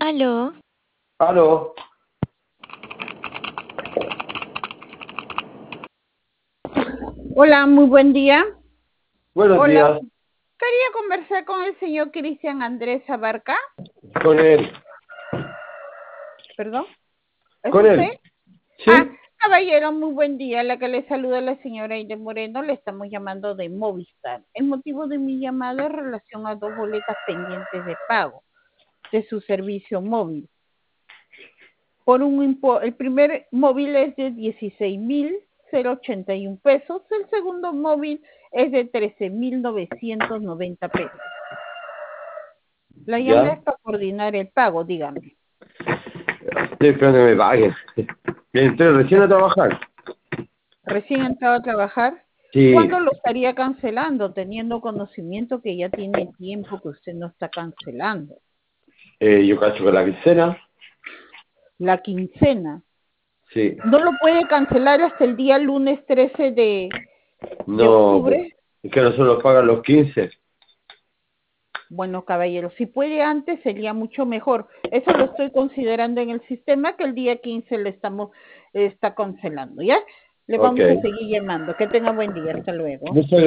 Aló, Aló, Hola, muy buen día. buenos Hola, días. quería conversar con el señor Cristian Andrés Abarca. Con él. ¿Perdón? ¿Es Con usted? él. ¿Sí? Caballero, muy buen día. La que le saluda la señora Aide Moreno. Le estamos llamando de Movistar. El motivo de mi llamada es en relación a 2 boletas pendientes de pago de su servicio móvil. El primer móvil es de 16,081 pesos. El segundo móvil es de 13,990 pesos. La llamada ¿Ya? es para coordinar el pago, dígame. Estoy esperando que me paguen. Entré recién a trabajar. Recién entrado a trabajar. Sí, ¿Cuándo lo estaría cancelando, teniendo conocimiento que ya tiene tiempo que usted no está cancelando? yo cacho con la quincena. La quincena. Sí. ¿No lo puede cancelar hasta el día lunes 13 de No, pues, octubre? es que nosotros pagan los 15. Bueno, caballero, si puede antes sería mucho mejor. Eso lo estoy considerando en el sistema, que el día 15 le está cancelando, ¿ya? Le Ok. vamos a seguir llamando. Que tenga buen día. Hasta luego. Muchas